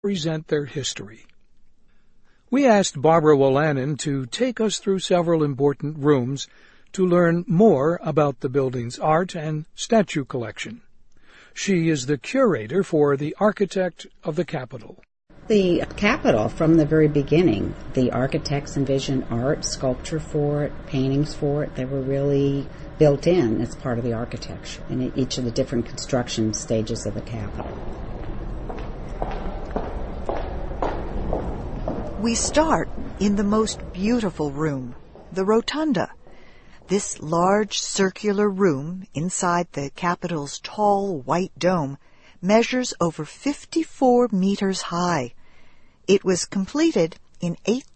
present their history. We asked Barbara Wolanin to take us through several important rooms to learn more about the building's art and statue collection. She is the curator for the Architect of the Capitol. The Capitol, from the very beginning, the architects envisioned art, sculpture for it, paintings for it. They were really built in as part of the architecture in each of the different construction stages of the Capitol. We start in the most beautiful room, the Rotunda. This large circular room inside the Capitol's tall white dome measures over 54 meters high. It was completed in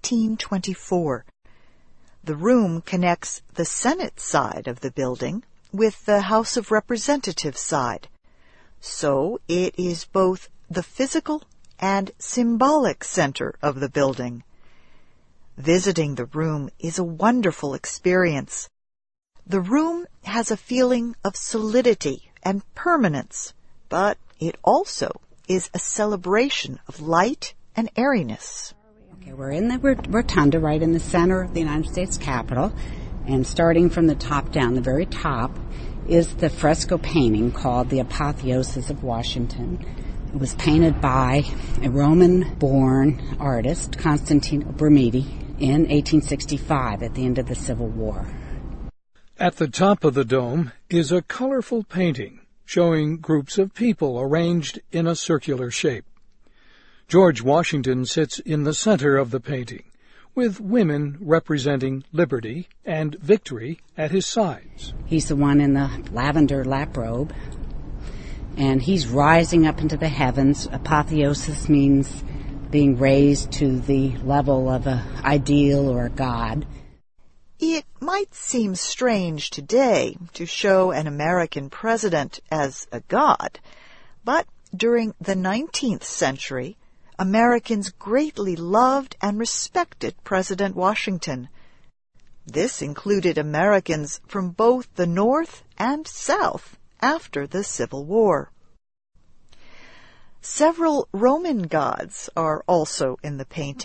1824. The room connects the Senate side of the building with the House of Representatives side. So it is both the physical and symbolic center of the building. Visiting the room is a wonderful experience. The room has a feeling of solidity and permanence, but it also is a celebration of light and airiness. Okay, we're in the Rotunda, right in the center of the United States Capitol, and starting from the top down, the very top, is the fresco painting called The Apotheosis of Washington. It was painted by a Roman-born artist, Constantino Brumidi, in 1865 at the end of the Civil War. At the top of the dome is a colorful painting showing groups of people arranged in a circular shape. George Washington sits in the center of the painting, with women representing liberty and victory at his sides. He's the one in the lavender lap robe, and he's rising up into the heavens. Apotheosis means being raised to the level of an ideal or a god. It might seem strange today to show an American president as a god, but during the 19th century, Americans greatly loved and respected President Washington. This included Americans from both the North and South after the Civil War. Several Roman gods are also in the painting.